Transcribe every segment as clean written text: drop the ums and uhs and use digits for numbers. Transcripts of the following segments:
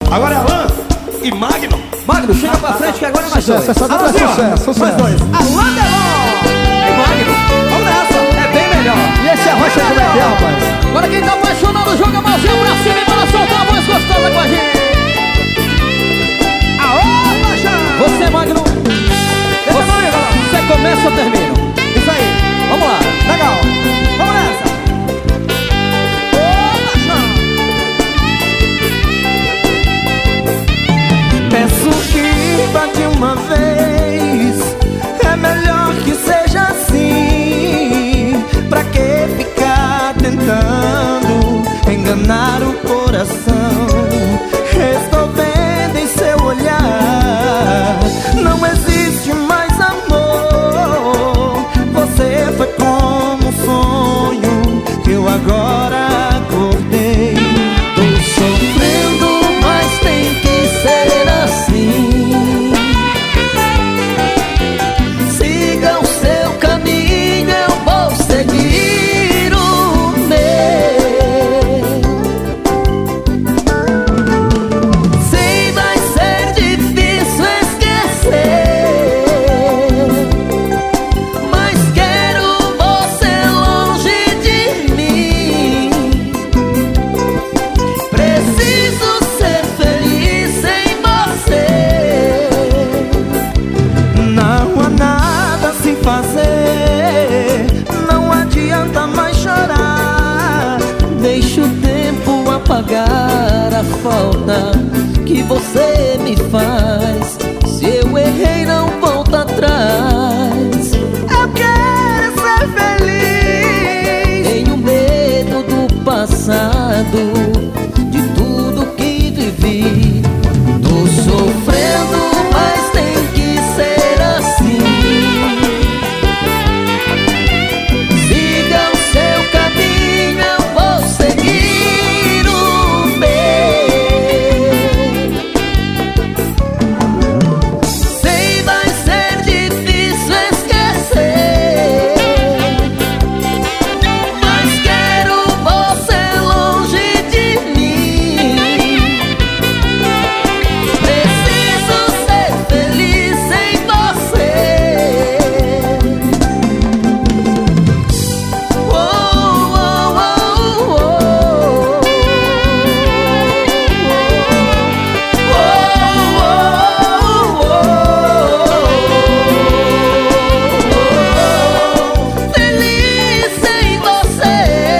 Agora é Alan e Magno. Magno, chega pra frente que agora é mais dois. Sucesso, essa dupla é sucesso. Mais dois. Alan Delon e Magno. Vamos nessa, é bem melhor. E esse é a rocha de Betel, rapaz. Agora quem tá apaixonado joga a mãozinha pra cima e bora soltar a voz gostosa com a gente. Aô, Paixão! Você, Magno. Você começa ou termina? Isso aí. Vamos lá. Legal. Vamos nessa. Ô, Paixão! Peço que vá de uma vez, é melhor que seja assim. Pra que ficar tentando enganar o coração? Estou vendo em seu olhar, não existe mais amor. Você foi como um sonho que eu agora acordei. Tô sofrendo, mas tem que ser assim. Siga o seu caminho, eu vou seguir o meu. Sei, vai ser difícil esquecer, mas quero você longe de mim. Preciso ser feliz sem você. Não há nada a se fazer, não adianta mais chorar. Deixa o tempo apagar a falta que você me faz. Se eu errei, não volta atrás. Eu quero ser feliz. Tenho medo do passado, de tudo que vivi. Tô sofrendo, mas tem que ser assim. Siga o seu caminho, eu vou seguir o meu. Sei, vai ser difícil esquecer, mas quero você longe de mim. Preciso ser feliz sem você. Oh, oh, oh, oh, oh. Feliz sem você.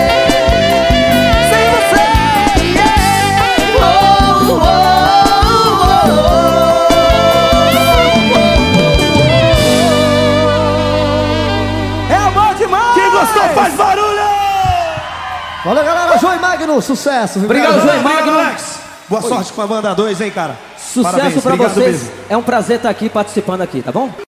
Sem você, yeah. Oh, oh, oh. É amor demais. Quem gostou faz barulho! Valeu, galera. João e Magno, sucesso. Obrigado, João e Magno. Alex. Boa sorte com a banda 2, hein, cara? Sucesso Parabéns, pra obrigado vocês. mesmo. É um prazer estar aqui participando aqui, tá bom?